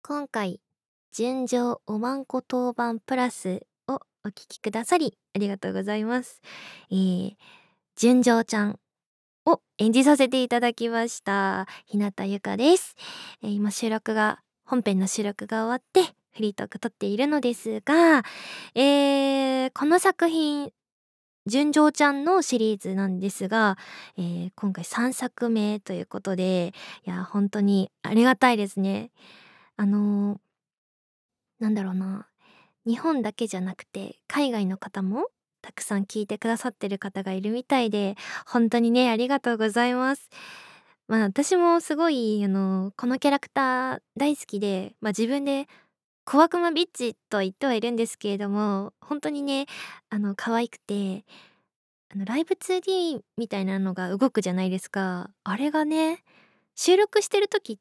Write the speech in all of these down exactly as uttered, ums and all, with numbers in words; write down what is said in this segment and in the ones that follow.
今回、純情おまんこ当番プラスをお聞きくださりありがとうございます。えー、純情ちゃんを演じさせていただきました。日向ゆかです。えー今収録が、本編の収録が終わってフリートーク撮っているのですが、えー、この作品、純情ちゃんのシリーズなんですが、えー今回さんさくめということで、いや、本当にありがたいですね。あのーなんだろうな、日本だけじゃなくて海外の方もたくさん聞いてくださってる方がいるみたいで、本当にね、ありがとうございます。まあ、私もすごい、あの、このキャラクター大好きで、ま、自分で小悪魔ビッチとは言ってはいるんですけれども、本当にね、あの、可愛くて、あの、ライブ ツーディー みたいなのが動くじゃないですか。あれがね、収録してる時って、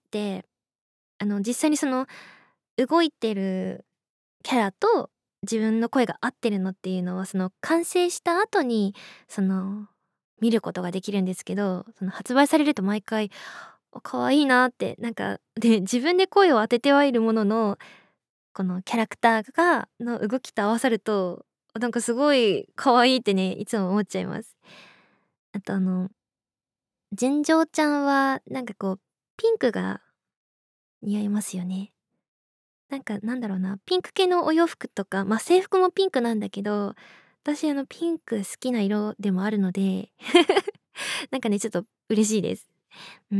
あの、実際にその動いてるキャラと自分の声が合ってるのっていうのは、その完成した後に、その、見ることができるんですけど、その発売されると毎回、あ、可愛いなって、なんか、で、自分で声を当ててはいるものの、このキャラクターがの動きと合わさると、なんかすごい可愛いってね、いつも思っちゃいます。あとあの、純情ちゃんはなんかこう、ピンクが似合いますよね。なんかなんだろうな、ピンク系のお洋服とか、ま、制服もピンクなんだけど、私あのピンク好きな色でもあるので、なんかね、ちょっと嬉しいです。うん。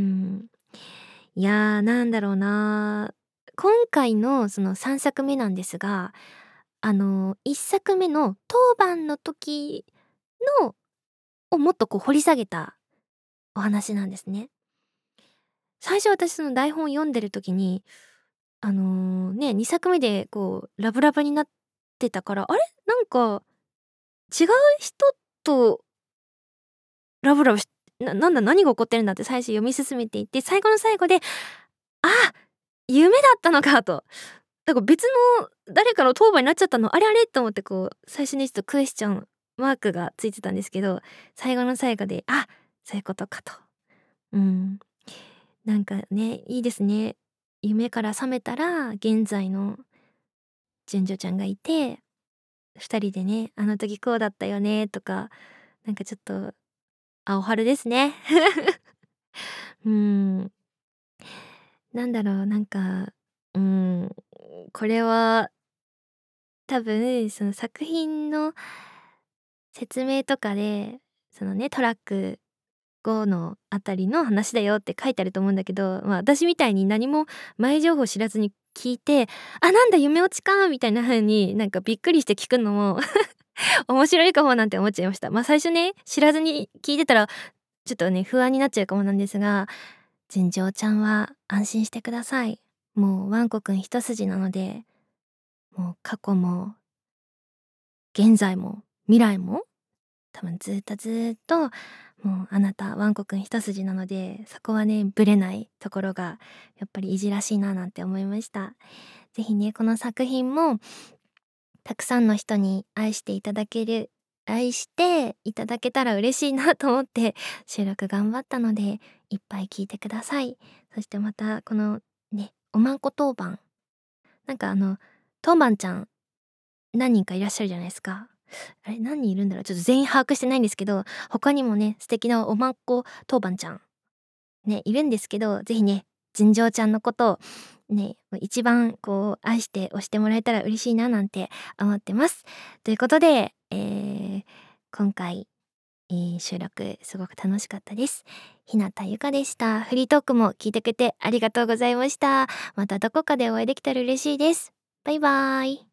いや、なんだろうな、今回のそのさんさくめなんですが、あの、いっさくめの当番の時のをもっとこう掘り下げたお話なんですね。最初私その台本読んでる時に、あの、ね、にさくめでこうラブラブになってたから、あれ、なんか違う人とラブラブしななんだ、何が起こってるんだって最初読み進めていって、最後の最後で、あ、夢だったのかと。だから別の誰かの当番になっちゃったの、あれあれと思ってこう、最初にちょっとクエスチョンマークがついてたんですけど、最後の最後で、あ、そういうことかと。うん。なんかね、いいですね。夢から覚めたら、現在の純女ちゃんがいて、二人でね、あの時こうだったよねとか、なんかちょっと青春ですね。うーん。なんだろう、なんか、うーん、これは多分その作品の説明とかで、そのね、トラックごのあたりの話だよって書いてあると思うんだけど、まあ、私みたいに何も前情報知らずに聞いて、あ、なんだ夢落ちかみたいな風になんかびっくりして聞くのも面白いかもなんて思っちゃいました。ま、最初ね、知らずに聞いてたら、ちょっとね、不安になっちゃうかもなんですが、純情ちゃんは安心してください。もうワンコくん一筋なので、もう過去も現在も未来も多分ずっとずっと、もうあなたワンコくん一筋なので、そこはね、ブレないところがやっぱりいじらしいななんて思いました。ぜひね、この作品もたくさんの人に愛していただける愛していただけたら嬉しいなと思って収録頑張ったので、いっぱい聞いてください。そしてまたこのね、おまんこ当番、なんかあの、当番ちゃん何人かいらっしゃるじゃないですか。あれ、何人いるんだろう、ちょっと全員把握してないんですけど、他にもね、素敵なおまんこ当番ちゃん、ね、いるんですけど、ぜひね、純情ちゃんのことを、ね、一番こう愛して推してもらえたら嬉しいななんて思ってます。ということで、えー今回、えー収録すごく楽しかったです。日向ゆかでした。フリートークも聞いてくれてありがとうございました。またどこかでお会いできたら嬉しいです。バイバーイ。